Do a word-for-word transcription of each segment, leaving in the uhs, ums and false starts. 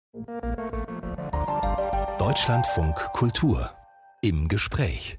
Deutschlandfunk Kultur im Gespräch.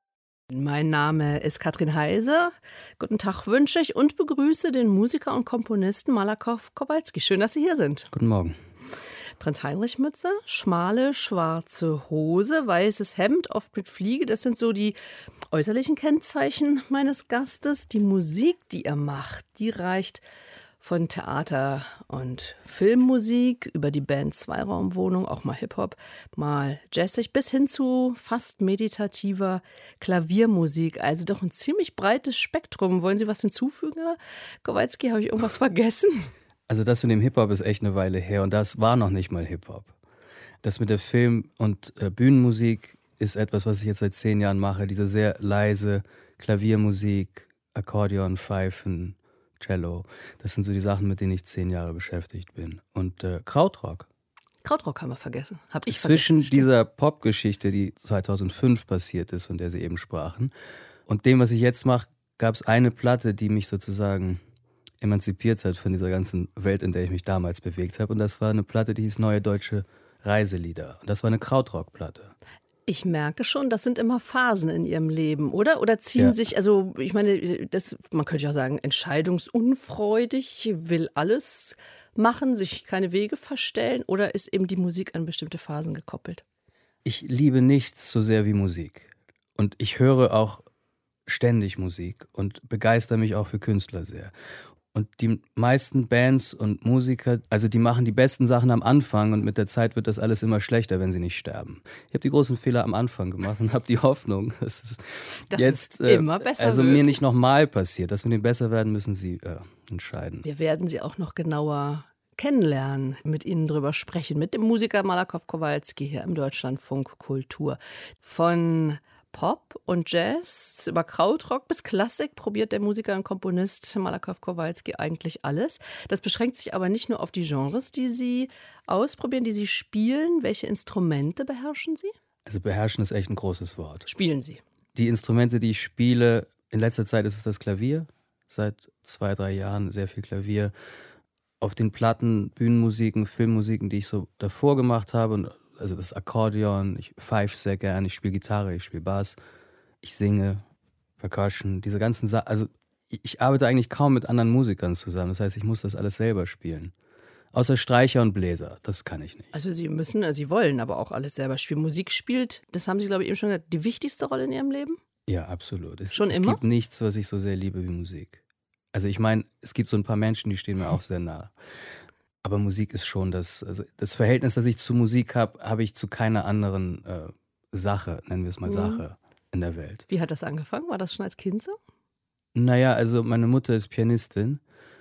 Mein Name ist Katrin Heise. Guten Tag wünsche ich und begrüße den Musiker und Komponisten Malakow Kowalski. Schön, dass Sie hier sind. Guten Morgen. Prinz-Heinrich-Mütze, schmale schwarze Hose, weißes Hemd, oft mit Fliege. Das sind so die äußerlichen Kennzeichen meines Gastes. Die Musik, die er macht, die reicht von Theater- und Filmmusik über die Band Zweiraumwohnung, auch mal Hip-Hop, mal jazzig, bis hin zu fast meditativer Klaviermusik. Also doch ein ziemlich breites Spektrum. Wollen Sie was hinzufügen, Herr Kowalski? Habe ich irgendwas vergessen? Also das mit dem Hip-Hop ist echt eine Weile her und das war noch nicht mal Hip-Hop. Das mit der Film- und äh, Bühnenmusik ist etwas, was ich jetzt seit zehn Jahren mache. Diese sehr leise Klaviermusik, Akkordeon, Pfeifen, Cello. Das sind so die Sachen, mit denen ich zehn Jahre beschäftigt bin. Und äh, Krautrock. Krautrock haben wir vergessen. Hab ich Zwischen vergessen, dieser Popgeschichte, die zweitausendfünf passiert ist, von der Sie eben sprachen, und dem, was ich jetzt mache, gab es eine Platte, die mich sozusagen emanzipiert hat von dieser ganzen Welt, in der ich mich damals bewegt habe. Und das war eine Platte, die hieß Neue Deutsche Reiselieder. Und das war eine Krautrock-Platte. Ich merke schon, das sind immer Phasen in Ihrem Leben, oder? Oder ziehen Ja. sich, also ich meine, das, man könnte ja sagen, entscheidungsunfreudig, will alles machen, sich keine Wege verstellen, oder ist eben die Musik an bestimmte Phasen gekoppelt? Ich liebe nichts so sehr wie Musik. Und ich höre auch ständig Musik und begeister mich auch für Künstler sehr. Und die meisten Bands und Musiker, also die machen die besten Sachen am Anfang und mit der Zeit wird das alles immer schlechter, wenn sie nicht sterben. Ich habe die großen Fehler am Anfang gemacht und habe die Hoffnung, dass es Das jetzt ist immer besser also wird. mir nicht nochmal passiert. Dass mit dem besser werden, müssen sie äh, entscheiden. Wir werden Sie auch noch genauer kennenlernen, mit Ihnen drüber sprechen, mit dem Musiker Malakow Kowalski hier im Deutschlandfunk Kultur. Von Pop und Jazz über Krautrock bis Klassik probiert der Musiker und Komponist Malakow Kowalski eigentlich alles. Das beschränkt sich aber nicht nur auf die Genres, die Sie ausprobieren, die Sie spielen. Welche Instrumente beherrschen Sie? Also beherrschen ist echt ein großes Wort. Spielen Sie? Die Instrumente, die ich spiele, in letzter Zeit ist es das Klavier. Seit zwei, drei Jahren sehr viel Klavier. Auf den Platten, Bühnenmusiken, Filmmusiken, die ich so davor gemacht habe, und also das Akkordeon, ich pfeife sehr gern, ich spiele Gitarre, ich spiele Bass, ich singe, Percussion, diese ganzen Sachen. Also ich, ich arbeite eigentlich kaum mit anderen Musikern zusammen. Das heißt, ich muss das alles selber spielen. Außer Streicher und Bläser, das kann ich nicht. Also Sie müssen, also Sie wollen aber auch alles selber spielen. Musik spielt, das haben Sie, glaube ich, eben schon gesagt, die wichtigste Rolle in Ihrem Leben? Ja, absolut. Es, Schon es immer? gibt nichts, was ich so sehr liebe wie Musik. Also ich meine, es gibt so ein paar Menschen, die stehen mir auch sehr nah. Aber Musik ist schon das, also das Verhältnis, das ich zu Musik habe, habe ich zu keiner anderen äh, Sache, nennen wir es mal Mhm. Sache, in der Welt. Wie hat das angefangen? War das schon als Kind so? Naja, also meine Mutter ist Pianistin.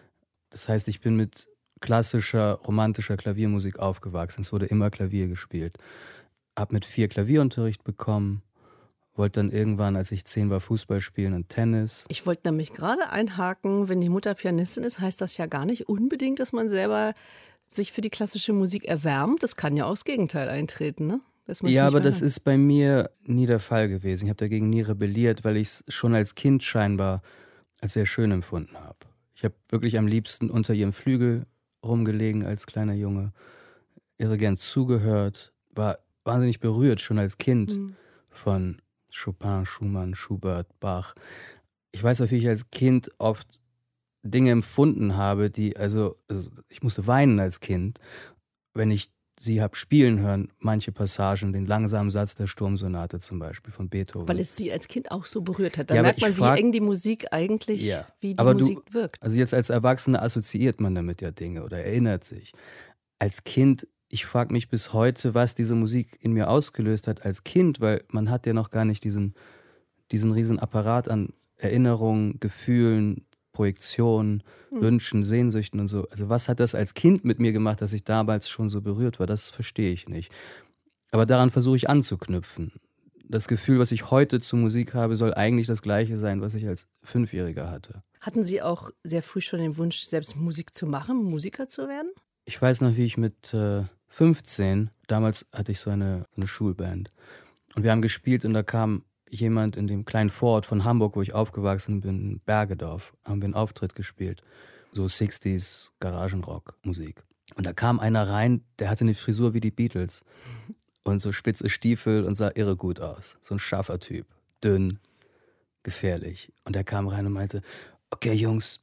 Das heißt, ich bin mit klassischer, romantischer Klaviermusik aufgewachsen. Es wurde immer Klavier gespielt. Hab mit vier Klavierunterricht bekommen. Wollte dann irgendwann, als ich zehn war, Fußball spielen und Tennis. Ich wollte nämlich gerade einhaken, wenn die Mutter Pianistin ist, heißt das ja gar nicht unbedingt, dass man selber sich für die klassische Musik erwärmt. Das kann ja auch das Gegenteil eintreten, ne? Dass man's Ja, nicht aber mehr das hört. ist bei mir nie der Fall gewesen. Ich habe dagegen nie rebelliert, weil ich es schon als Kind scheinbar als sehr schön empfunden habe. Ich habe wirklich am liebsten unter ihrem Flügel rumgelegen als kleiner Junge, irre gern zugehört, war wahnsinnig berührt schon als Kind Mhm. von Chopin, Schumann, Schubert, Bach. Ich weiß auch, wie ich als Kind oft Dinge empfunden habe, die, also, also ich musste weinen als Kind, wenn ich sie habe spielen hören, manche Passagen, den langsamen Satz der Sturmsonate zum Beispiel von Beethoven. Weil es Sie als Kind auch so berührt hat. Da Ja, aber merkt man, ich frag- wie eng die Musik eigentlich, Ja, wie die aber du- Musik wirkt. Also jetzt als Erwachsener assoziiert man damit ja Dinge oder erinnert sich. Als Kind, ich frage mich bis heute, was diese Musik in mir ausgelöst hat als Kind, weil man hat ja noch gar nicht diesen, diesen riesen Apparat an Erinnerungen, Gefühlen, Projektionen, Hm. Wünschen, Sehnsüchten und so. Also was hat das als Kind mit mir gemacht, dass ich damals schon so berührt war? Das verstehe ich nicht. Aber daran versuche ich anzuknüpfen. Das Gefühl, was ich heute zu Musik habe, soll eigentlich das gleiche sein, was ich als Fünfjähriger hatte. Hatten Sie auch sehr früh schon den Wunsch, selbst Musik zu machen, Musiker zu werden? Ich weiß noch, wie ich mit äh, fünfzehn, damals hatte ich so eine, so eine Schulband. Und wir haben gespielt und da kam jemand in dem kleinen Vorort von Hamburg, wo ich aufgewachsen bin, Bergedorf, haben wir einen Auftritt gespielt. So sechziger Garagenrock-Musik. Und da kam einer rein, der hatte eine Frisur wie die Beatles und so spitze Stiefel und sah irre gut aus. So ein scharfer Typ, dünn, gefährlich. Und der kam rein und meinte, okay Jungs,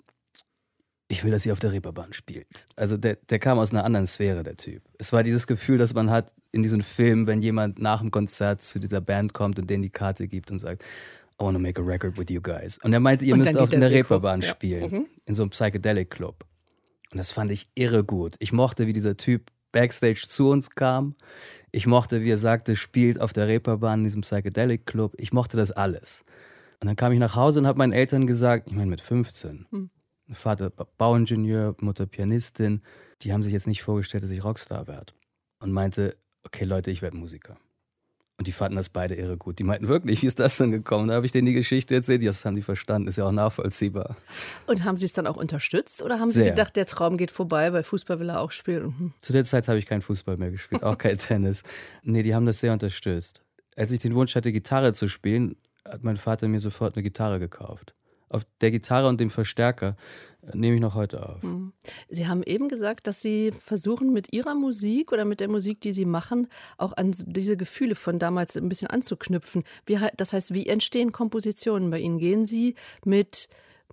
ich will, dass ihr auf der Reeperbahn spielt. Also der, der kam aus einer anderen Sphäre, der Typ. Es war dieses Gefühl, das man hat in diesen Filmen, wenn jemand nach dem Konzert zu dieser Band kommt und denen die Karte gibt und sagt, I want to make a record with you guys. Und er meinte, ihr und müsst auf der Reeperbahn ja. spielen, mhm. in so einem Psychedelic Club. Und das fand ich irre gut. Ich mochte, wie dieser Typ Backstage zu uns kam. Ich mochte, wie er sagte, spielt auf der Reeperbahn in diesem Psychedelic Club. Ich mochte das alles. Und dann kam ich nach Hause und habe meinen Eltern gesagt, ich meine mit fünfzehn, hm. Vater Bauingenieur, Mutter Pianistin, die haben sich jetzt nicht vorgestellt, dass ich Rockstar werde. Und meinte, okay Leute, ich werde Musiker. Und die fanden das beide irre gut. Die meinten wirklich, wie ist das denn gekommen? Da habe ich denen die Geschichte erzählt, das haben die verstanden, ist ja auch nachvollziehbar. Und haben Sie es dann auch unterstützt oder haben Sie Sehr. gedacht, der Traum geht vorbei, weil Fußball will er auch spielen? Mhm. Zu der Zeit habe ich keinen Fußball mehr gespielt, auch kein Tennis. Nee, die haben das sehr unterstützt. Als ich den Wunsch hatte, Gitarre zu spielen, hat mein Vater mir sofort eine Gitarre gekauft. Auf der Gitarre und dem Verstärker nehme ich noch heute auf. Sie haben eben gesagt, dass Sie versuchen, mit Ihrer Musik oder mit der Musik, die Sie machen, auch an diese Gefühle von damals ein bisschen anzuknüpfen. Wie, das heißt, wie entstehen Kompositionen bei Ihnen? Gehen Sie mit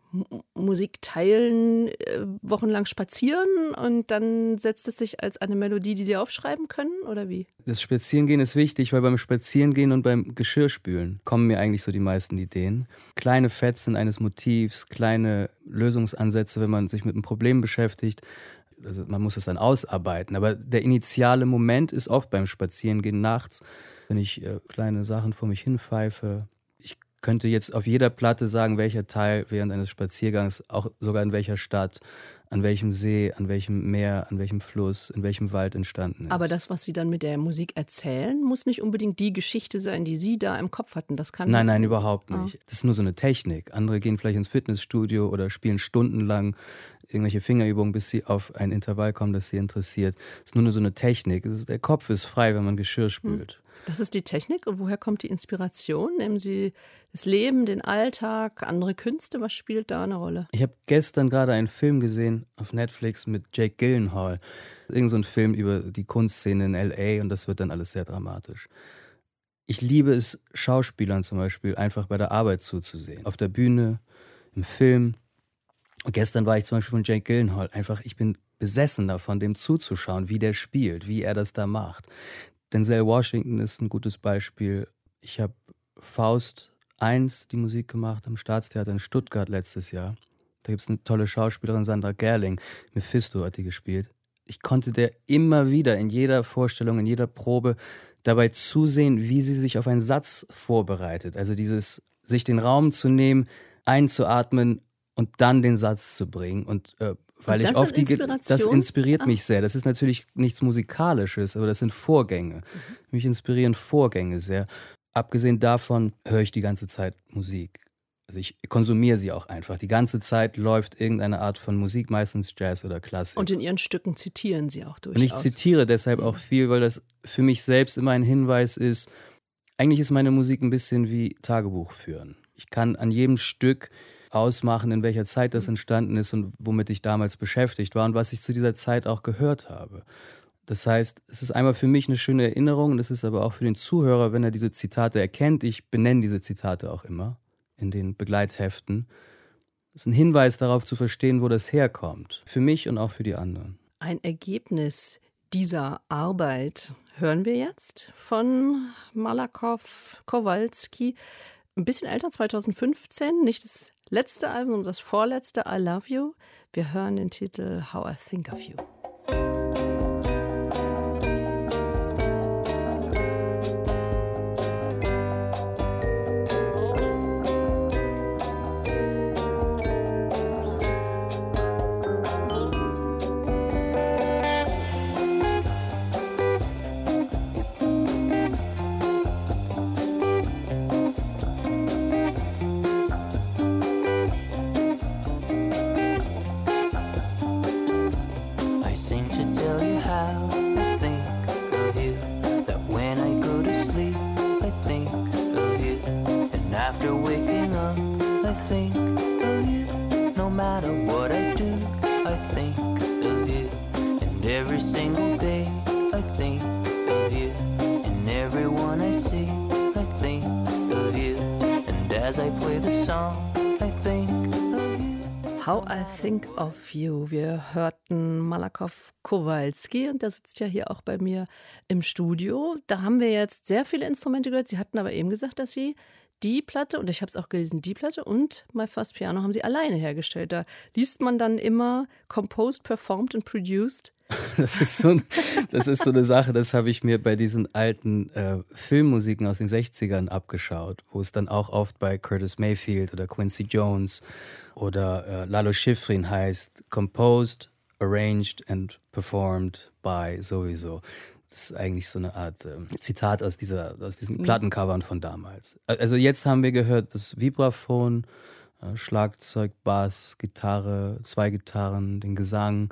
Musik teilen, äh, wochenlang spazieren und dann setzt es sich als eine Melodie, die Sie aufschreiben können, oder wie? Das Spazierengehen ist wichtig, weil beim Spazierengehen und beim Geschirrspülen kommen mir eigentlich so die meisten Ideen. Kleine Fetzen eines Motivs, kleine Lösungsansätze, wenn man sich mit einem Problem beschäftigt. Also man muss es dann ausarbeiten, aber der initiale Moment ist oft beim Spazierengehen nachts, wenn ich äh, kleine Sachen vor mich hin pfeife. Könnte jetzt auf jeder Platte sagen, welcher Teil während eines Spaziergangs, auch sogar in welcher Stadt, an welchem See, an welchem Meer, an welchem Fluss, in welchem Wald entstanden ist. Aber das, was Sie dann mit der Musik erzählen, muss nicht unbedingt die Geschichte sein, die Sie da im Kopf hatten. Das kann nein, nein, überhaupt nicht. Ah. Das ist nur so eine Technik. Andere gehen vielleicht ins Fitnessstudio oder spielen stundenlang irgendwelche Fingerübungen, bis sie auf ein Intervall kommen, das sie interessiert. Das ist nur so eine Technik. Der Kopf ist frei, wenn man Geschirr spült. Das ist die Technik. Und woher kommt die Inspiration? Nehmen Sie das Leben, den Alltag, andere Künste? Was spielt da eine Rolle? Ich habe gestern gerade einen Film gesehen auf Netflix mit Jake Gyllenhaal. Irgend so ein Film über die Kunstszene in L A und das wird dann alles sehr dramatisch. Ich liebe es, Schauspielern zum Beispiel einfach bei der Arbeit zuzusehen. Auf der Bühne, im Film. Und gestern war ich zum Beispiel von Jake Gyllenhaal. Einfach, ich bin besessen davon, dem zuzuschauen, wie der spielt, wie er das da macht. Denzel Washington ist ein gutes Beispiel. Ich habe Faust eins die Musik gemacht am Staatstheater in Stuttgart letztes Jahr. Da gibt es eine tolle Schauspielerin, Sandra Gerling. Mephisto hat die gespielt. Ich konnte der immer wieder in jeder Vorstellung, in jeder Probe dabei zusehen, wie sie sich auf einen Satz vorbereitet. Also dieses, sich den Raum zu nehmen, einzuatmen und dann den Satz zu bringen. Und äh, weil und das ich oft die, das inspiriert ah. mich sehr. Das ist natürlich nichts Musikalisches, aber das sind Vorgänge. Mhm. Mich inspirieren Vorgänge sehr. Abgesehen davon höre ich die ganze Zeit Musik. Also ich konsumiere sie auch einfach. Die ganze Zeit läuft irgendeine Art von Musik, meistens Jazz oder Klassik. Und in Ihren Stücken zitieren Sie auch durchaus. Und ich zitiere deshalb auch viel, weil das für mich selbst immer ein Hinweis ist, eigentlich ist meine Musik ein bisschen wie Tagebuch führen. Ich kann an jedem Stück ausmachen, in welcher Zeit das entstanden ist und womit ich damals beschäftigt war und was ich zu dieser Zeit auch gehört habe. Das heißt, es ist einmal für mich eine schöne Erinnerung und es ist aber auch für den Zuhörer, wenn er diese Zitate erkennt, ich benenne diese Zitate auch immer in den Begleitheften, das ist ein Hinweis darauf zu verstehen, wo das herkommt. Für mich und auch für die anderen. Ein Ergebnis dieser Arbeit hören wir jetzt von Malakoff Kowalski. Ein bisschen älter, zwanzig fünfzehn, nicht das letzte Album, sondern das vorletzte, I Love You. Wir hören den Titel How I Think of You. I As I play the song, I think of you. How I Think of You. Wir hörten Malakoff Kowalski und der sitzt ja hier auch bei mir im Studio. Da haben wir jetzt sehr viele Instrumente gehört. Sie hatten aber eben gesagt, dass Sie die Platte, und ich habe es auch gelesen, die Platte und My First Piano haben Sie alleine hergestellt. Da liest man dann immer composed, performed and produced. Das ist so, das ist so eine Sache, das habe ich mir bei diesen alten äh, Filmmusiken aus den sechzigern abgeschaut, wo es dann auch oft bei Curtis Mayfield oder Quincy Jones oder äh, Lalo Schifrin heißt, composed, arranged and performed by sowieso. Das ist eigentlich so eine Art äh, Zitat aus, dieser, aus diesen mhm. Plattencovern von damals. Also jetzt haben wir gehört, das Vibraphon, äh, Schlagzeug, Bass, Gitarre, zwei Gitarren, den Gesang.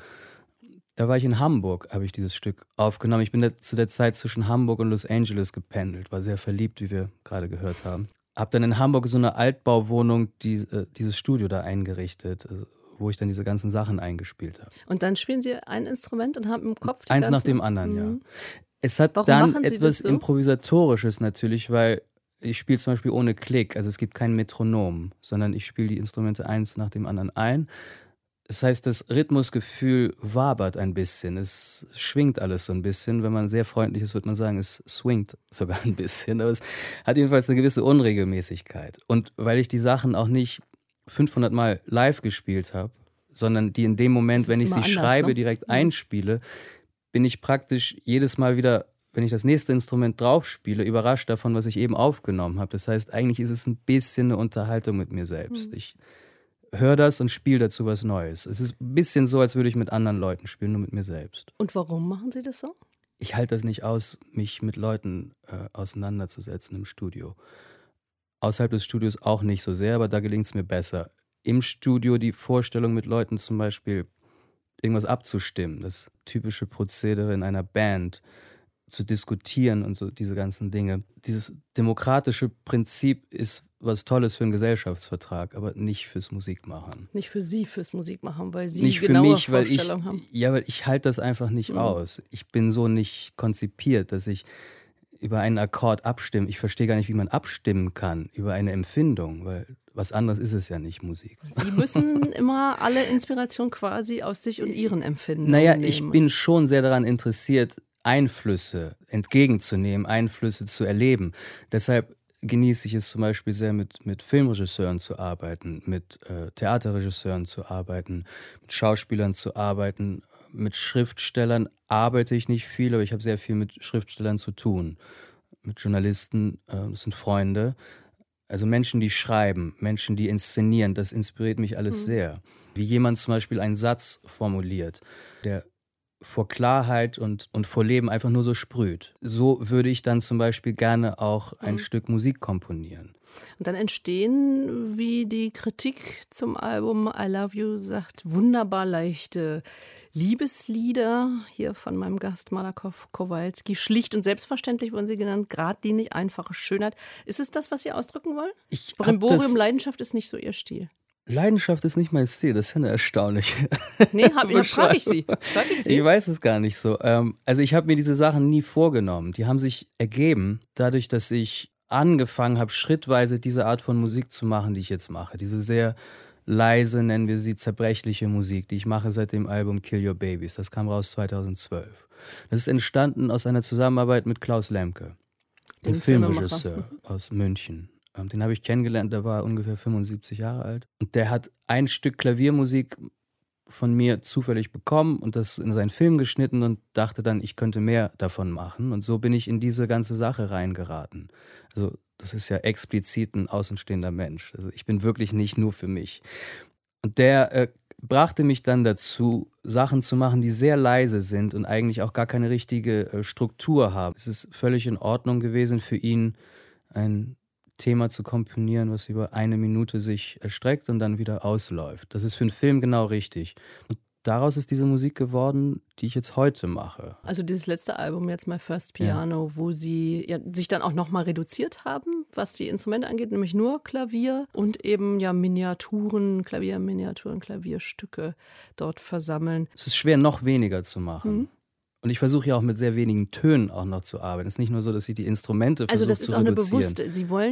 Da war ich in Hamburg, habe ich dieses Stück aufgenommen. Ich bin da zu der Zeit zwischen Hamburg und Los Angeles gependelt, war sehr verliebt, wie wir gerade gehört haben. Hab dann in Hamburg so eine Altbauwohnung, die, äh, dieses Studio da eingerichtet, äh, wo ich dann diese ganzen Sachen eingespielt habe. Und dann spielen Sie ein Instrument und haben im Kopf die Eins ganzen... nach dem anderen, mhm. ja. Es hat Warum dann machen Sie etwas das so? Improvisatorisches natürlich, weil ich spiele zum Beispiel ohne Klick, also es gibt kein Metronom, sondern ich spiele die Instrumente eins nach dem anderen ein. Das heißt, das Rhythmusgefühl wabert ein bisschen, es schwingt alles so ein bisschen. Wenn man sehr freundlich ist, würde man sagen, es swingt sogar ein bisschen. Aber es hat jedenfalls eine gewisse Unregelmäßigkeit. Und weil ich die Sachen auch nicht fünfhundert Mal live gespielt habe, sondern die in dem Moment, wenn ich sie anders, schreibe, ne? direkt mhm. einspiele, bin ich praktisch jedes Mal wieder, wenn ich das nächste Instrument drauf spiele, überrascht davon, was ich eben aufgenommen habe. Das heißt, eigentlich ist es ein bisschen eine Unterhaltung mit mir selbst. Mhm. Ich höre das und spiele dazu was Neues. Es ist ein bisschen so, als würde ich mit anderen Leuten spielen, nur mit mir selbst. Und warum machen Sie das so? Ich halte das nicht aus, mich mit Leuten äh, auseinanderzusetzen im Studio. Außerhalb des Studios auch nicht so sehr, aber da gelingt es mir besser. Im Studio die Vorstellung mit Leuten zum Beispiel irgendwas abzustimmen, das typische Prozedere in einer Band, zu diskutieren und so diese ganzen Dinge. Dieses demokratische Prinzip ist was Tolles für einen Gesellschaftsvertrag, aber nicht fürs Musikmachen. Nicht für Sie, fürs Musikmachen, weil Sie nicht genaue für mich, weil ich, Vorstellungen haben. ja, weil ich halte das einfach nicht mhm. aus. Ich bin so nicht konzipiert, dass ich über einen Akkord abstimme. Ich verstehe gar nicht, wie man abstimmen kann über eine Empfindung, weil was anderes ist es ja nicht, Musik. Sie müssen immer alle Inspiration quasi aus sich und Ihren Empfinden Naja, nehmen. ich bin schon sehr daran interessiert, Einflüsse entgegenzunehmen, Einflüsse zu erleben. Deshalb genieße ich es zum Beispiel sehr, mit, mit Filmregisseuren zu arbeiten, mit äh, Theaterregisseuren zu arbeiten, mit Schauspielern zu arbeiten. Mit Schriftstellern arbeite ich nicht viel, aber ich habe sehr viel mit Schriftstellern zu tun. Mit Journalisten, äh, das sind Freunde. Also Menschen, die schreiben, Menschen, die inszenieren, das inspiriert mich alles mhm. sehr. Wie jemand zum Beispiel einen Satz formuliert, der vor Klarheit und, und vor Leben einfach nur so sprüht. So würde ich dann zum Beispiel gerne auch ein mhm. Stück Musik komponieren. Und dann entstehen, wie die Kritik zum Album I Love You sagt, wunderbar leichte Liebeslieder. Hier von meinem Gast Malakoff Kowalski. Schlicht und selbstverständlich wurden sie genannt, geradlinig, einfache Schönheit. Ist es das, was Sie ausdrücken wollen? Ich Brimborium, Leidenschaft ist nicht so Ihr Stil. Leidenschaft ist nicht mein Stil, das ist ja erstaunlich. Nee, hab, ja, frage ich Sie. Frag ich Sie. Ich weiß es gar nicht so. Also ich habe mir diese Sachen nie vorgenommen. Die haben sich ergeben, dadurch, dass ich angefangen habe, schrittweise diese Art von Musik zu machen, die ich jetzt mache. Diese sehr leise, nennen wir sie, zerbrechliche Musik, die ich mache seit dem Album Kill Your Babies. Das kam raus zweitausendzwölf. Das ist entstanden aus einer Zusammenarbeit mit Klaus Lemke, dem Filmregisseur aus München. Den habe ich kennengelernt, der war ungefähr fünfundsiebzig Jahre alt. Und der hat ein Stück Klaviermusik von mir zufällig bekommen und das in seinen Film geschnitten und dachte dann, ich könnte mehr davon machen. Und so bin ich in diese ganze Sache reingeraten. Also das ist ja explizit ein außenstehender Mensch. Also ich bin wirklich nicht nur für mich. Und der äh, brachte mich dann dazu, Sachen zu machen, die sehr leise sind und eigentlich auch gar keine richtige äh, Struktur haben. Es ist völlig in Ordnung gewesen für ihn, ein Thema zu komponieren, was über eine Minute sich erstreckt und dann wieder ausläuft. Das ist für einen Film genau richtig. Und daraus ist diese Musik geworden, die ich jetzt heute mache. Also dieses letzte Album, jetzt My First Piano, ja. wo Sie ja, sich dann auch nochmal reduziert haben, was die Instrumente angeht, nämlich nur Klavier und eben ja Miniaturen, Klavierminiaturen, Klavierstücke dort versammeln. Es ist schwer, noch weniger zu machen. Mhm. Und ich versuche ja auch mit sehr wenigen Tönen auch noch zu arbeiten. Es ist nicht nur so, dass ich die Instrumente versuche zu reduzieren. Also das ist auch eine bewusste. Sie wollen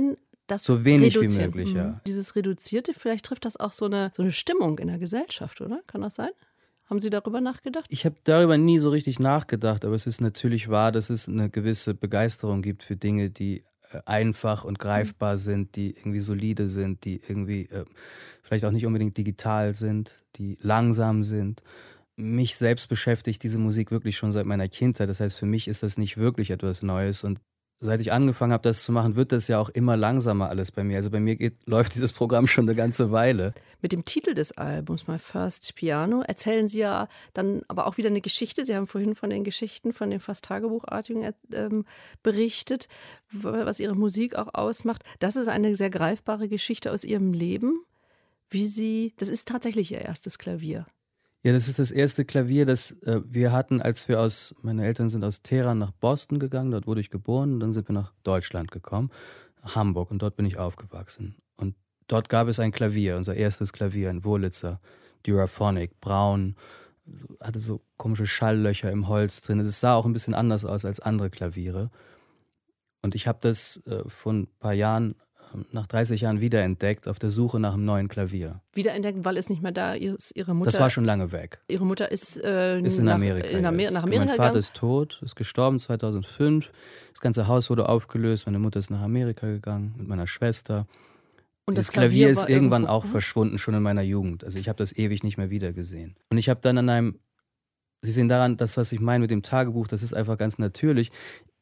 Das So wenig wie Reduzieren. möglich, Mhm. ja. Dieses Reduzierte, vielleicht trifft das auch so eine, so eine Stimmung in der Gesellschaft, oder? Kann das sein? Haben Sie darüber nachgedacht? Ich habe darüber nie so richtig nachgedacht, aber es ist natürlich wahr, dass es eine gewisse Begeisterung gibt für Dinge, die äh, einfach und greifbar sind, die irgendwie solide sind, die irgendwie äh, vielleicht auch nicht unbedingt digital sind, die langsam sind. Mich selbst beschäftigt diese Musik wirklich schon seit meiner Kindheit. Das heißt, für mich ist das nicht wirklich etwas Neues. Und seit ich angefangen habe, das zu machen, wird das ja auch immer langsamer alles bei mir. Also bei mir geht, läuft dieses Programm schon eine ganze Weile. Mit dem Titel des Albums, My First Piano, erzählen Sie ja dann aber auch wieder eine Geschichte. Sie haben vorhin von den Geschichten, von den fast Tagebuchartigen ähm, berichtet, was Ihre Musik auch ausmacht. Das ist eine sehr greifbare Geschichte aus Ihrem Leben. Wie Sie, das ist tatsächlich Ihr erstes Klavier. Ja, das ist das erste Klavier, das äh, wir hatten, als wir aus, meine Eltern sind aus Teheran nach Boston gegangen, dort wurde ich geboren, und dann sind wir nach Deutschland gekommen, nach Hamburg, und dort bin ich aufgewachsen. Und dort gab es ein Klavier, unser erstes Klavier, ein Wurlitzer, Duraphonic, braun, hatte so komische Schalllöcher im Holz drin. Es sah auch ein bisschen anders aus als andere Klaviere. Und ich habe das äh, vor ein paar Jahren, nach dreißig Jahren wiederentdeckt, auf der Suche nach einem neuen Klavier. Wiederentdeckt, weil es nicht mehr da ist. Ihre Mutter, Das war schon lange weg. Ihre Mutter ist, äh, Ist in nach, Amerika. in Amer jetzt. nach Amerika Mein Vater gegangen. ist tot, ist gestorben zweitausendfünf. Das ganze Haus wurde aufgelöst. Meine Mutter ist nach Amerika gegangen mit meiner Schwester. Und das das Klavier, Klavier ist war irgendwann irgendwo- auch verschwunden, schon in meiner Jugend. Also ich habe das ewig nicht mehr wiedergesehen. Und ich habe dann an einem, Sie sehen daran, das, was ich meine mit dem Tagebuch, das ist einfach ganz natürlich.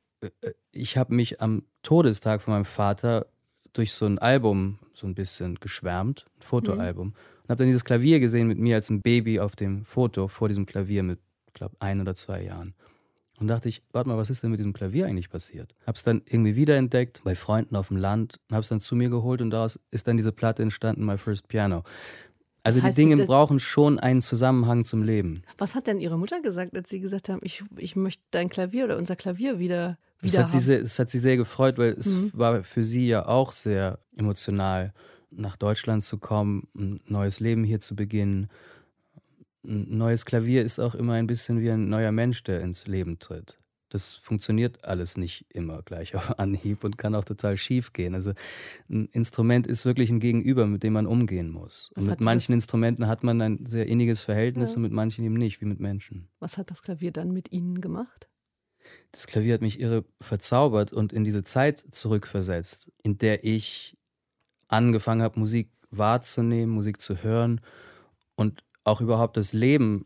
Ich habe mich am Todestag von meinem Vater durch so ein Album so ein bisschen geschwärmt, ein Fotoalbum. Und habe dann dieses Klavier gesehen mit mir als ein Baby auf dem Foto vor diesem Klavier mit, ich glaube, ein oder zwei Jahren. Und dachte ich, warte mal, was ist denn mit diesem Klavier eigentlich passiert? Hab's dann irgendwie wiederentdeckt bei Freunden auf dem Land und hab's dann zu mir geholt, und daraus ist dann diese Platte entstanden, My First Piano. Also Das heißt, die Dinge das- brauchen schon einen Zusammenhang zum Leben. Was hat denn Ihre Mutter gesagt, als Sie gesagt haben, ich, ich möchte dein Klavier oder unser Klavier wieder, Das wieder hat, sie haben? sehr, das hat sie sehr gefreut, weil es Mhm. war für sie ja auch sehr emotional, nach Deutschland zu kommen, ein neues Leben hier zu beginnen. Ein neues Klavier ist auch immer ein bisschen wie ein neuer Mensch, der ins Leben tritt. Das funktioniert alles nicht immer gleich auf Anhieb und kann auch total schief gehen. Also ein Instrument ist wirklich ein Gegenüber, mit dem man umgehen muss. Was Und hat mit manchen dieses- Instrumenten hat man ein sehr inniges Verhältnis, Ja. und mit manchen eben nicht, wie mit Menschen. Was hat das Klavier dann mit Ihnen gemacht? Das Klavier hat mich irre verzaubert und in diese Zeit zurückversetzt, in der ich angefangen habe, Musik wahrzunehmen, Musik zu hören und auch überhaupt das Leben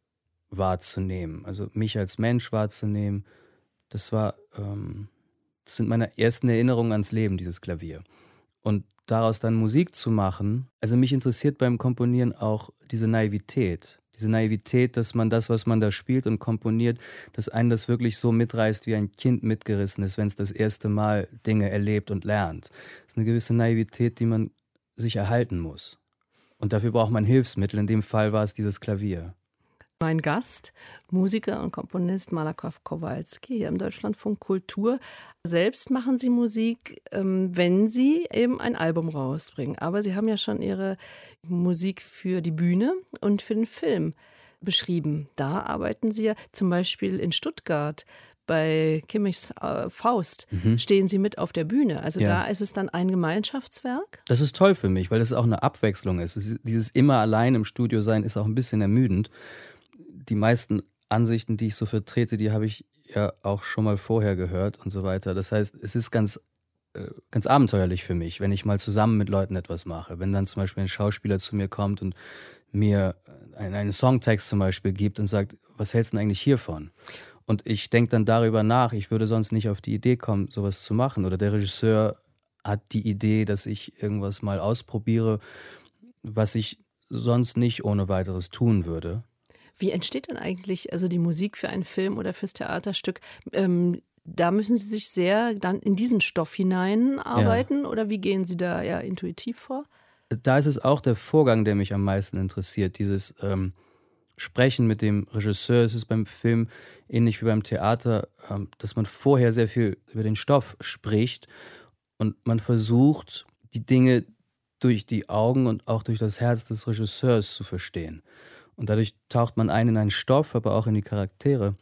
wahrzunehmen, also mich als Mensch wahrzunehmen. Das war, ähm, das sind meine ersten Erinnerungen ans Leben, dieses Klavier. Und daraus dann Musik zu machen, also mich interessiert beim Komponieren auch diese Naivität. Diese Naivität, dass man das, was man da spielt und komponiert, dass einen das wirklich so mitreißt, wie ein Kind mitgerissen ist, wenn es das erste Mal Dinge erlebt und lernt. Das ist eine gewisse Naivität, die man sich erhalten muss. Und dafür braucht man Hilfsmittel. In dem Fall war es dieses Klavier. Mein Gast, Musiker und Komponist Malakow Kowalski hier im Deutschlandfunk Kultur. Selbst machen Sie Musik, ähm, wenn Sie eben ein Album rausbringen. Aber Sie haben ja schon Ihre Musik für die Bühne und für den Film beschrieben. Da arbeiten Sie ja zum Beispiel in Stuttgart bei Kimmichs äh, Faust. Stehen Sie mit auf der Bühne. Also Ja. da ist es dann ein Gemeinschaftswerk. Das ist toll für mich, weil es auch eine Abwechslung ist. Es ist. Dieses immer allein im Studio sein ist auch ein bisschen ermüdend. Die meisten Ansichten, die ich so vertrete, die habe ich ja auch schon mal vorher gehört und so weiter. Das heißt, es ist ganz, äh, ganz abenteuerlich für mich, wenn ich mal zusammen mit Leuten etwas mache. Wenn dann zum Beispiel ein Schauspieler zu mir kommt und mir einen, einen Songtext zum Beispiel gibt und sagt, was hältst du denn eigentlich hiervon? Und ich denke dann darüber nach, ich würde sonst nicht auf die Idee kommen, sowas zu machen. Oder der Regisseur hat die Idee, dass ich irgendwas mal ausprobiere, was ich sonst nicht ohne weiteres tun würde. Wie entsteht denn eigentlich also die Musik für einen Film oder fürs Theaterstück? Ähm, da müssen Sie sich sehr dann in diesen Stoff hineinarbeiten oder wie gehen Sie da ja intuitiv vor? Da ist es auch der Vorgang, der mich am meisten interessiert. Dieses ähm, Sprechen mit dem Regisseur. Es ist beim Film ähnlich wie beim Theater, ähm, dass man vorher sehr viel über den Stoff spricht und man versucht, die Dinge durch die Augen und auch durch das Herz des Regisseurs zu verstehen. Und dadurch taucht man ein in einen Stoff, aber auch in die Charaktere.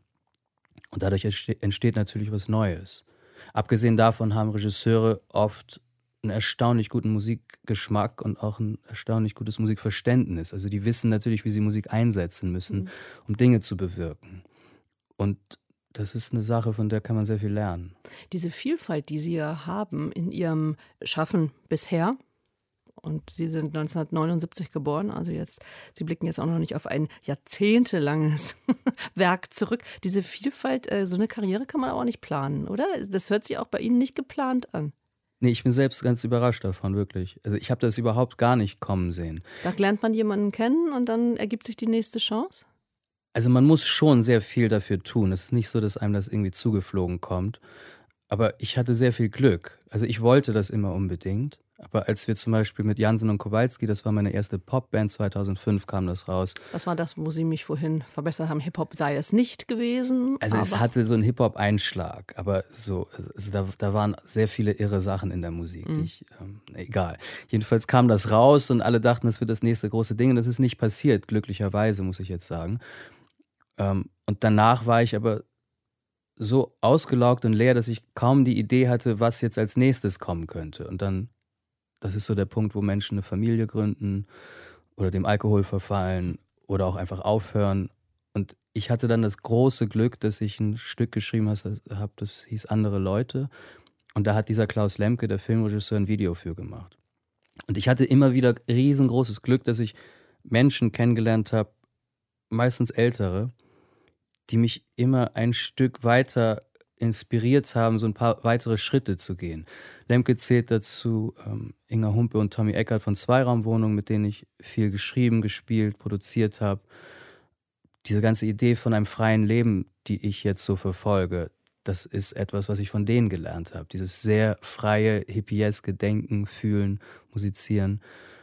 Und dadurch entsteht natürlich was Neues. Abgesehen davon haben Regisseure oft einen erstaunlich guten Musikgeschmack und auch ein erstaunlich gutes Musikverständnis. Also die wissen natürlich, wie sie Musik einsetzen müssen, Mhm. um Dinge zu bewirken. Und das ist eine Sache, von der kann man sehr viel lernen. Diese Vielfalt, die Sie ja haben in Ihrem Schaffen bisher, und Sie sind neunzehnhundertneunundsiebzig geboren, also jetzt, Sie blicken jetzt auch noch nicht auf ein jahrzehntelanges Werk zurück. Diese Vielfalt, äh, so eine Karriere kann man auch nicht planen, oder? Das hört sich auch bei Ihnen nicht geplant an. Nee, ich bin selbst ganz überrascht davon, wirklich. Also ich habe das überhaupt gar nicht kommen sehen. Da lernt man jemanden kennen und dann ergibt sich die nächste Chance? Also man muss schon sehr viel dafür tun. Es ist nicht so, dass einem das irgendwie zugeflogen kommt. Aber ich hatte sehr viel Glück. Also ich wollte das immer unbedingt. Aber als wir zum Beispiel mit Jansen und Kowalski, das war meine erste Popband, zweitausendfünf kam das raus. Das war das, wo Sie mich vorhin verbessert haben. Hip-Hop sei es nicht gewesen. Also es aber hatte so einen Hip-Hop-Einschlag, aber so, also da, da waren sehr viele irre Sachen in der Musik, die ich, ähm, egal. Jedenfalls kam das raus und alle dachten, das wird das nächste große Ding und das ist nicht passiert, glücklicherweise, muss ich jetzt sagen. Ähm, und danach war ich aber so ausgelaugt und leer, dass ich kaum die Idee hatte, was jetzt als nächstes kommen könnte. Und dann, das ist so der Punkt, wo Menschen eine Familie gründen oder dem Alkohol verfallen oder auch einfach aufhören. Und ich hatte dann das große Glück, dass ich ein Stück geschrieben habe, das hieß Andere Leute. Und da hat dieser Klaus Lemke, der Filmregisseur, ein Video für gemacht. Und ich hatte immer wieder riesengroßes Glück, dass ich Menschen kennengelernt habe, meistens ältere, die mich immer ein Stück weiter inspiriert haben, so ein paar weitere Schritte zu gehen. Lemke zählt dazu ähm, Inga Humpe und Tommy Eckert von Zweiraumwohnungen, mit denen ich viel geschrieben, gespielt, produziert habe. Diese ganze Idee von einem freien Leben, die ich jetzt so verfolge, das ist etwas, was ich von denen gelernt habe. Dieses sehr freie, hippieske Denken, Fühlen, Musizieren.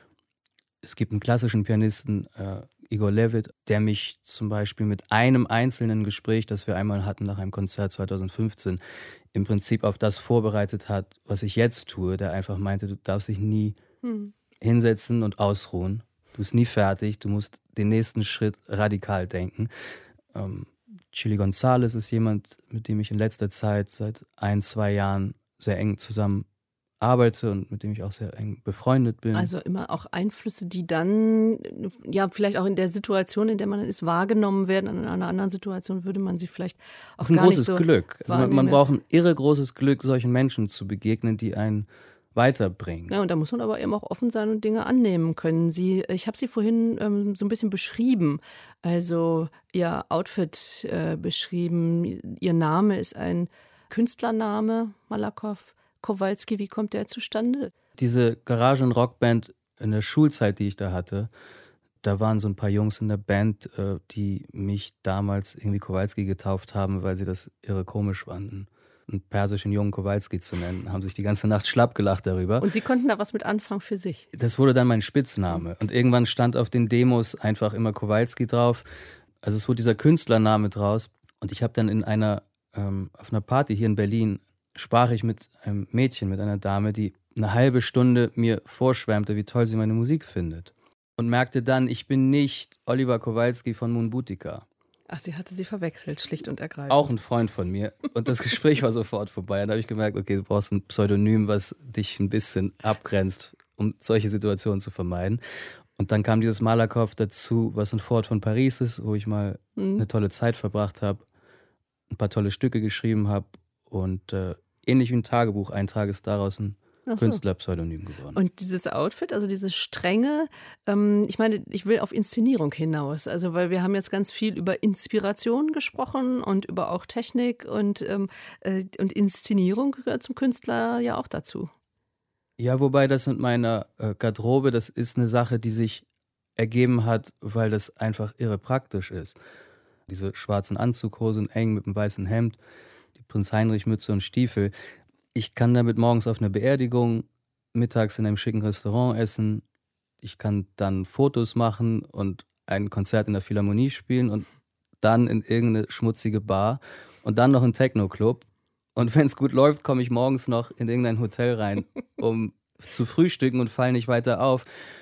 Es gibt einen klassischen Pianisten, äh, Igor Levit, der mich zum Beispiel mit einem einzelnen Gespräch, das wir einmal hatten nach einem Konzert zweitausendfünfzehn, im Prinzip auf das vorbereitet hat, was ich jetzt tue, der einfach meinte, du darfst dich nie hm. hinsetzen und ausruhen. Du bist nie fertig, du musst den nächsten Schritt radikal denken. Ähm, Chili González ist jemand, mit dem ich in letzter Zeit seit ein, zwei Jahren sehr eng zusammen arbeite und mit dem ich auch sehr eng befreundet bin. Also immer auch Einflüsse, die dann ja vielleicht auch in der Situation, in der man ist, wahrgenommen werden. In einer anderen Situation würde man sie vielleicht auch das ist ein gar großes nicht so Glück. Also man, man braucht ein irre großes Glück, solchen Menschen zu begegnen, die einen weiterbringen. Ja, und da muss man aber eben auch offen sein und Dinge annehmen können. Sie, ich habe Sie vorhin ähm, so ein bisschen beschrieben, also Ihr Outfit äh, beschrieben. Ihr Name ist ein Künstlername, Malakow. Kowalski, wie kommt der zustande? Diese Garage- und Rockband in der Schulzeit, die ich da hatte, da waren so ein paar Jungs in der Band, die mich damals irgendwie Kowalski getauft haben, weil sie das irre komisch fanden. Einen persischen jungen Kowalski zu nennen, haben sich die ganze Nacht schlapp gelacht darüber. Und Sie konnten da was mit anfangen für sich? Das wurde dann mein Spitzname. Und irgendwann stand auf den Demos einfach immer Kowalski drauf. Also es wurde dieser Künstlername draus. Und ich habe dann in einer, ähm, auf einer Party hier in Berlin sprach ich mit einem Mädchen, mit einer Dame, die eine halbe Stunde mir vorschwärmte, wie toll sie meine Musik findet. Und merkte dann, ich bin nicht Oliver Kowalski von Moon Boutica. Ach, sie hatte sie verwechselt, schlicht und ergreifend. Auch ein Freund von mir. Und das Gespräch war sofort vorbei. Und da habe ich gemerkt, okay, du brauchst ein Pseudonym, was dich ein bisschen abgrenzt, um solche Situationen zu vermeiden. Und dann kam dieses Malakow dazu, was ein Vorort von Paris ist, wo ich mal mhm. eine tolle Zeit verbracht habe, ein paar tolle Stücke geschrieben habe und äh, ähnlich wie ein Tagebucheintrag ist daraus ein so. Künstlerpseudonym geworden. Und dieses Outfit, also diese Strenge, ähm, ich meine, ich will auf Inszenierung hinaus, also weil wir haben jetzt ganz viel über Inspiration gesprochen und über auch Technik und, ähm, äh, und Inszenierung gehört zum Künstler ja auch dazu. Ja, wobei das mit meiner äh, Garderobe, das ist eine Sache, die sich ergeben hat, weil das einfach irre praktisch ist. Diese schwarzen Anzughosen eng mit einem weißen Hemd, die Prinz-Heinrich-Mütze und Stiefel. Ich kann damit morgens auf einer Beerdigung, mittags in einem schicken Restaurant essen. Ich kann dann Fotos machen und ein Konzert in der Philharmonie spielen und dann in irgendeine schmutzige Bar und dann noch einen Techno-Club. Und wenn es gut läuft, komme ich morgens noch in irgendein Hotel rein, um zu frühstücken und falle nicht weiter auf.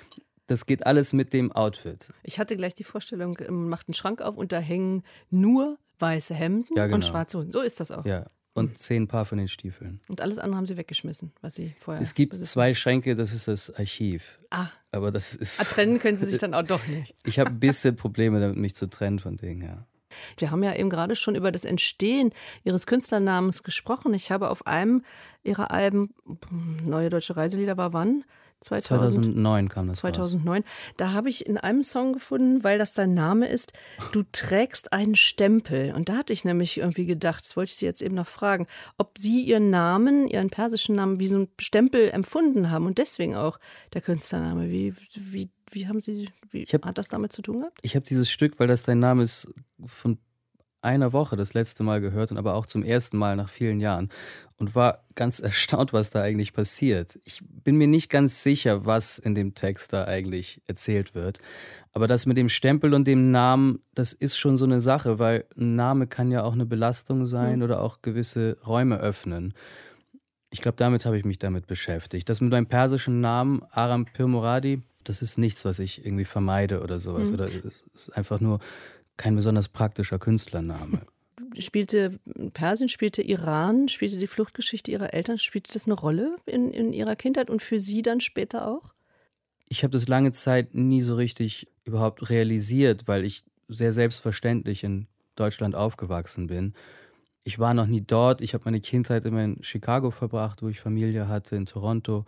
Das geht alles mit dem Outfit. Ich hatte gleich die Vorstellung, man macht einen Schrank auf und da hängen nur weiße Hemden ja, genau. und schwarze Hosen. So ist das auch. Ja. und zehn Paar von den Stiefeln. Und alles andere haben Sie weggeschmissen, was Sie vorher Es gibt besitzen. zwei Schränke, das ist das Archiv. Ah, Aber das ist. ah, trennen können Sie sich dann auch doch nicht. Ich habe ein bisschen Probleme damit, mich zu trennen von Dingen, ja. Wir haben ja eben gerade schon über das Entstehen Ihres Künstlernamens gesprochen. Ich habe auf einem Ihrer Alben, Neue Deutsche Reiselieder war wann? zweitausend zweitausendneun kam das zweitausendneun. Da habe ich in einem Song gefunden, weil das dein Name ist, du trägst einen Stempel. Und da hatte ich nämlich irgendwie gedacht, das wollte ich Sie jetzt eben noch fragen, ob Sie Ihren Namen, Ihren persischen Namen, wie so einen Stempel empfunden haben und deswegen auch der Künstlername. Wie, wie, wie haben Sie, wie hab, hat das damit zu tun gehabt? Ich habe dieses Stück, weil das dein Name ist, von einer Woche das letzte Mal gehört und aber auch zum ersten Mal nach vielen Jahren und war ganz erstaunt, was da eigentlich passiert. Ich bin mir nicht ganz sicher, was in dem Text da eigentlich erzählt wird. Aber das mit dem Stempel und dem Namen, das ist schon so eine Sache, weil ein Name kann ja auch eine Belastung sein mhm. oder auch gewisse Räume öffnen. Ich glaube, damit habe ich mich damit beschäftigt. Das mit meinem persischen Namen, Aram Pirmoradi, das ist nichts, was ich irgendwie vermeide oder sowas. Mhm. Oder es ist einfach nur kein besonders praktischer Künstlername. Spielte Persien, spielte Iran, spielte die Fluchtgeschichte ihrer Eltern, spielte das eine Rolle in, in ihrer Kindheit und für Sie dann später auch? Ich habe das lange Zeit nie so richtig überhaupt realisiert, weil ich sehr selbstverständlich in Deutschland aufgewachsen bin. Ich war noch nie dort. Ich habe meine Kindheit immer in Chicago verbracht, wo ich Familie hatte, in Toronto.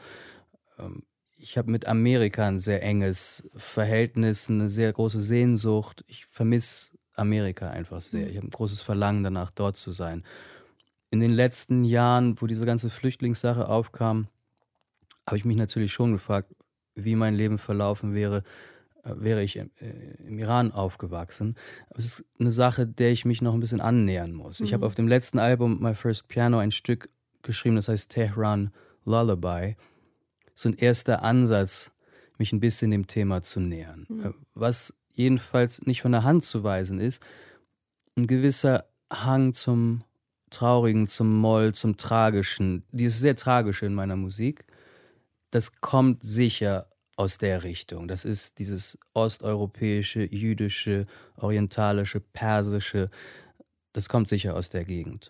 Ich habe mit Amerika ein sehr enges Verhältnis, eine sehr große Sehnsucht. Ich vermisse Amerika einfach sehr. Ich habe ein großes Verlangen danach, dort zu sein. In den letzten Jahren, wo diese ganze Flüchtlingssache aufkam, habe ich mich natürlich schon gefragt, wie mein Leben verlaufen wäre, äh, wäre ich im, äh, im Iran aufgewachsen. Aber es ist eine Sache, der ich mich noch ein bisschen annähern muss. Mhm. Ich habe auf dem letzten Album, My First Piano, ein Stück geschrieben, das heißt Tehran Lullaby. So ein erster Ansatz, mich ein bisschen dem Thema zu nähern. Mhm. Was jedenfalls nicht von der Hand zu weisen ist, ein gewisser Hang zum Traurigen, zum Moll, zum Tragischen, dieses sehr Tragische in meiner Musik, das kommt sicher aus der Richtung. Das ist dieses osteuropäische, jüdische, orientalische, persische, das kommt sicher aus der Gegend.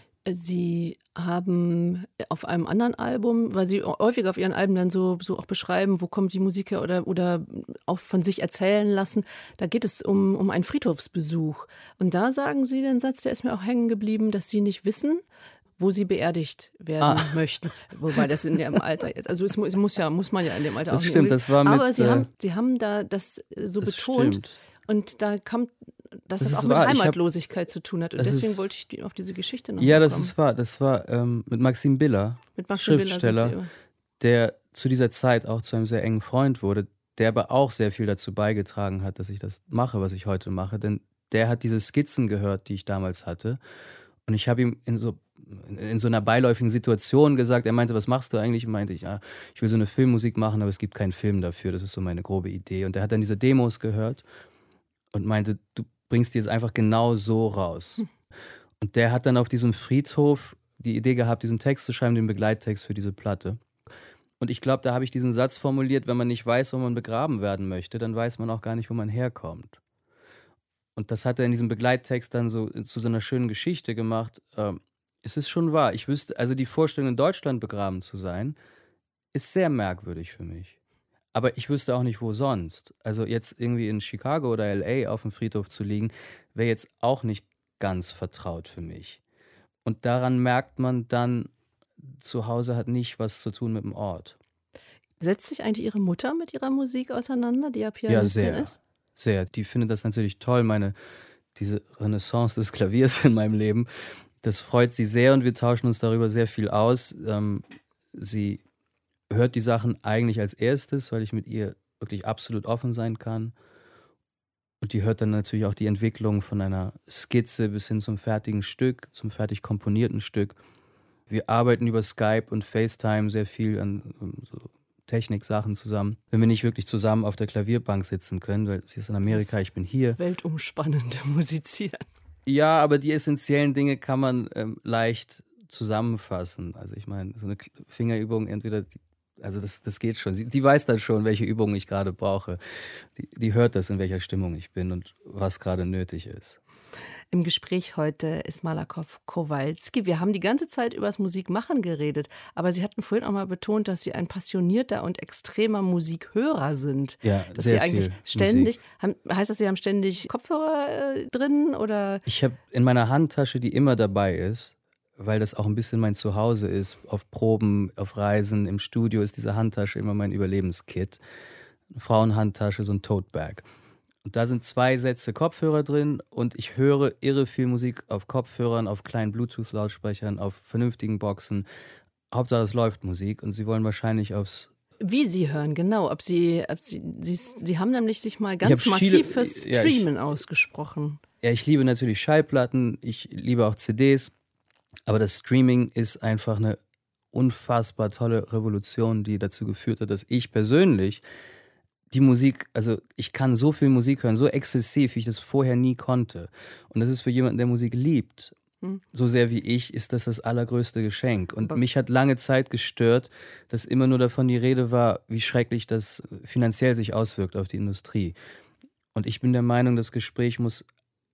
Sie haben auf einem anderen Album, weil Sie häufig auf Ihren Alben dann so, so auch beschreiben, wo kommt die Musik her oder, oder auch von sich erzählen lassen, da geht es um, um einen Friedhofsbesuch. Und da sagen Sie den Satz, der ist mir auch hängen geblieben, dass Sie nicht wissen, wo Sie beerdigt werden ah. möchten. Wobei das in Ihrem Alter jetzt, also es muss, es muss ja, muss man ja in dem Alter das auch nicht. Stimmt, das war mit, aber Sie, äh, haben, Sie haben da das so das betont. Stimmt. Und da kommt, dass das, das auch mit wahr. Heimatlosigkeit hab, zu tun hat. Und deswegen ist, wollte ich auf diese Geschichte noch Ja, kommen. das ist wahr. Das war ähm, mit Maxim Biller, mit Maxim Schriftsteller, Biller der zu dieser Zeit auch zu einem sehr engen Freund wurde, der aber auch sehr viel dazu beigetragen hat, dass ich das mache, was ich heute mache. Denn der hat diese Skizzen gehört, die ich damals hatte. Und ich habe ihm in so, in so einer beiläufigen Situation gesagt, er meinte, was machst du eigentlich? Und meinte ich, ja, ich will so eine Filmmusik machen, aber es gibt keinen Film dafür. Das ist so meine grobe Idee. Und er hat dann diese Demos gehört und meinte, du bringst die jetzt einfach genau so raus. Hm. Und der hat dann auf diesem Friedhof die Idee gehabt, diesen Text zu schreiben, den Begleittext für diese Platte. Und ich glaube, da habe ich diesen Satz formuliert, wenn man nicht weiß, wo man begraben werden möchte, dann weiß man auch gar nicht, wo man herkommt. Und das hat er in diesem Begleittext dann so zu so einer schönen Geschichte gemacht. Ähm, es ist schon wahr. Ich wüsste, also die Vorstellung, in Deutschland begraben zu sein, ist sehr merkwürdig für mich. Aber ich wüsste auch nicht, wo sonst. Also jetzt irgendwie in Chicago oder L A auf dem Friedhof zu liegen, wäre jetzt auch nicht ganz vertraut für mich. Und daran merkt man dann, zu Hause hat nicht was zu tun mit dem Ort. Setzt sich eigentlich Ihre Mutter mit Ihrer Musik auseinander, die ja Pianistin ja, sehr, ist? Sehr. Die findet das natürlich toll, meine, diese Renaissance des Klaviers in meinem Leben. Das freut sie sehr und wir tauschen uns darüber sehr viel aus. Ähm, sie hört die Sachen eigentlich als erstes, weil ich mit ihr wirklich absolut offen sein kann. Und die hört dann natürlich auch die Entwicklung von einer Skizze bis hin zum fertigen Stück, zum fertig komponierten Stück. Wir arbeiten über Skype und FaceTime sehr viel an so Techniksachen zusammen. Wenn wir nicht wirklich zusammen auf der Klavierbank sitzen können, weil sie ist in Amerika, ich bin hier. Weltumspannende Musizieren. Ja, aber die essentiellen Dinge kann man ähm, leicht zusammenfassen. Also ich meine, so eine Fingerübung, entweder, die, also das, das geht schon. Sie, die weiß dann schon, welche Übungen ich gerade brauche. Die, die hört das, in welcher Stimmung ich bin und was gerade nötig ist. Im Gespräch heute ist Malakow Kowalski. Wir haben die ganze Zeit über das Musikmachen geredet, aber Sie hatten vorhin auch mal betont, dass Sie ein passionierter und extremer Musikhörer sind. Ja, dass sehr Sie eigentlich viel ständig, haben, heißt das, Sie haben ständig Kopfhörer äh, drin oder? Ich habe in meiner Handtasche, die immer dabei ist, weil das auch ein bisschen mein Zuhause ist, auf Proben, auf Reisen, im Studio ist diese Handtasche immer mein Überlebenskit. Eine Frauenhandtasche, so ein Tote-Bag. Und da sind zwei Sätze Kopfhörer drin und ich höre irre viel Musik auf Kopfhörern, auf kleinen Bluetooth-Lautsprechern, auf vernünftigen Boxen. Hauptsache es läuft Musik und Sie wollen wahrscheinlich aufs... Wie Sie hören, genau. Ob Sie, ob Sie, Sie, Sie haben nämlich sich mal ganz hab massiv viele- fürs ja, ich- Streamen ausgesprochen. Ja, ich liebe natürlich Schallplatten, ich liebe auch C Ds, aber das Streaming ist einfach eine unfassbar tolle Revolution, die dazu geführt hat, dass ich persönlich die Musik, also ich kann so viel Musik hören, so exzessiv, wie ich das vorher nie konnte. Und das ist für jemanden, der Musik liebt, Hm. so sehr wie ich, ist das das allergrößte Geschenk. Und Aber- mich hat lange Zeit gestört, dass immer nur davon die Rede war, wie schrecklich das finanziell sich auswirkt auf die Industrie. Und ich bin der Meinung, das Gespräch muss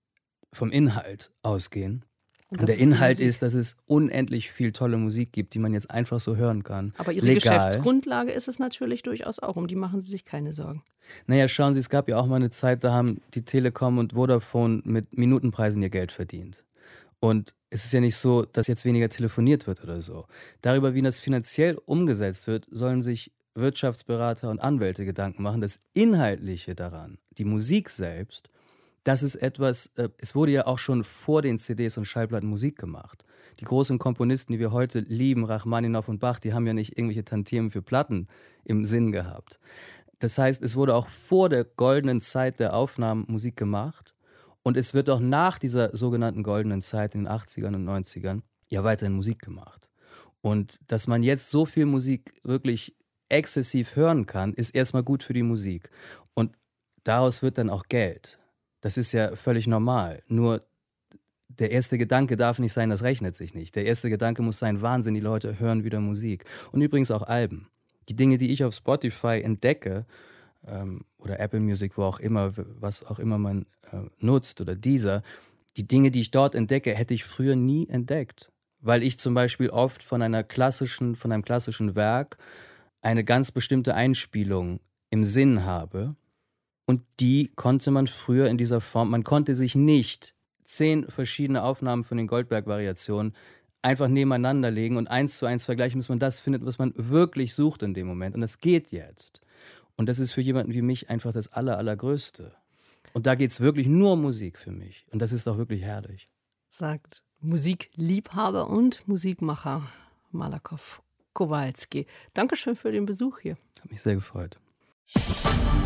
vom Inhalt ausgehen. Und Und das der ist die Inhalt Musik. ist, dass es unendlich viel tolle Musik gibt, die man jetzt einfach so hören kann. Aber Ihre Legal. Geschäftsgrundlage ist es natürlich durchaus auch. Um die machen Sie sich keine Sorgen. Naja, schauen Sie, es gab ja auch mal eine Zeit, da haben die Telekom und Vodafone mit Minutenpreisen ihr Geld verdient. Und es ist ja nicht so, dass jetzt weniger telefoniert wird oder so. Darüber, wie das finanziell umgesetzt wird, sollen sich Wirtschaftsberater und Anwälte Gedanken machen. Das Inhaltliche daran, die Musik selbst, das ist etwas, äh, es wurde ja auch schon vor den C Ds und Schallplatten Musik gemacht. Die großen Komponisten, die wir heute lieben, Rachmaninow und Bach, die haben ja nicht irgendwelche Tantiemen für Platten im Sinn gehabt. Das heißt, es wurde auch vor der goldenen Zeit der Aufnahmen Musik gemacht und es wird auch nach dieser sogenannten goldenen Zeit in den achtzigern und neunzigern ja weiterhin Musik gemacht. Und dass man jetzt so viel Musik wirklich exzessiv hören kann, ist erstmal gut für die Musik. Und daraus wird dann auch Geld. Das ist ja völlig normal. Nur der erste Gedanke darf nicht sein, das rechnet sich nicht. Der erste Gedanke muss sein, Wahnsinn, die Leute hören wieder Musik. Und übrigens auch Alben. Die Dinge, die ich auf Spotify entdecke, ähm, oder Apple Music, wo auch immer, was auch immer man äh, nutzt, oder Deezer, die Dinge, die ich dort entdecke, hätte ich früher nie entdeckt. Weil ich zum Beispiel oft von einer klassischen, von einem klassischen Werk eine ganz bestimmte Einspielung im Sinn habe. Und die konnte man früher in dieser Form, man konnte sich nicht zehn verschiedene Aufnahmen von den Goldberg-Variationen einfach nebeneinander legen und eins zu eins vergleichen, bis man das findet, was man wirklich sucht in dem Moment. Und das geht jetzt. Und das ist für jemanden wie mich einfach das Aller, Allergrößte. Und da geht es wirklich nur um Musik für mich. Und das ist auch wirklich herrlich. Sagt Musikliebhaber und Musikmacher Malakow Kowalski. Dankeschön für den Besuch hier. Hat mich sehr gefreut.